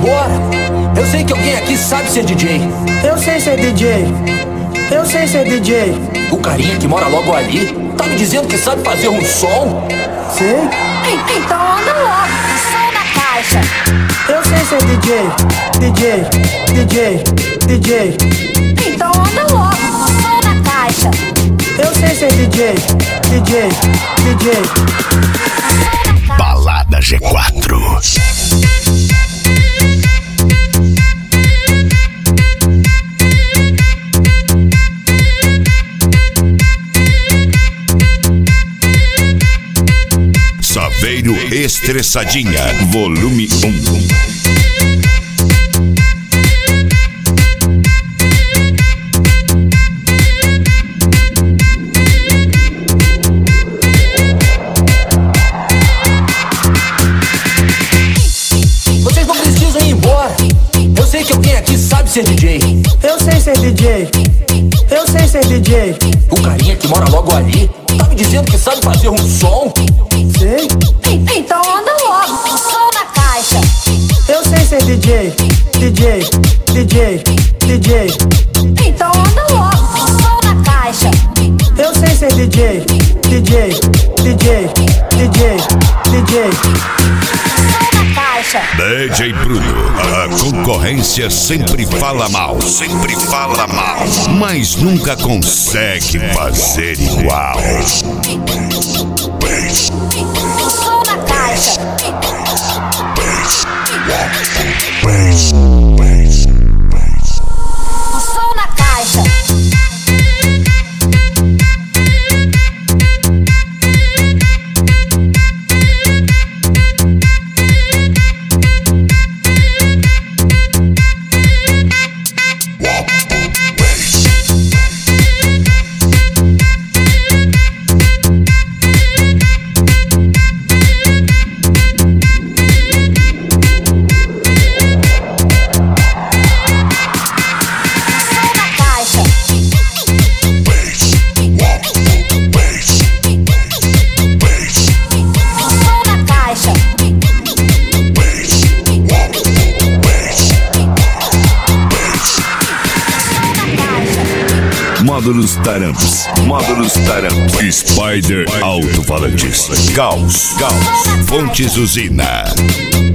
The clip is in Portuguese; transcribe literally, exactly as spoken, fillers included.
embora. Eu sei que alguém aqui sabe ser D J. Eu sei ser D J. Eu sei ser D J. O carinha que mora logo ali tá me dizendo que sabe fazer um som. Sei. Então anda logo, som na caixa. Eu sei ser D J. D J. D J. D J. Então anda logo, som na caixa. Eu sei ser D J. D J. D J. Balada G quatro. Saveiro Estressadinha, volume um. Vocês não precisam ir embora. Eu sei que alguém aqui sabe ser D J. Eu sei ser D J. Eu sei ser D J. O carinha que mora logo ali tá me dizendo que sabe fazer um som. Sei. Então anda logo, som na caixa. Eu sei ser D J. D J. D J. D J. Então anda logo, som na caixa. Eu sei ser D J. D J. D J. D J. D J. Som na caixa. D J Bruno, a concorrência sempre fala mal, sempre fala mal, mas nunca consegue fazer igual. Som na caixa. Som na caixa. Módulos Taramps, Módulos Taramps, Spider Alto-Falantes, Caos, Caos, Fontes Usina.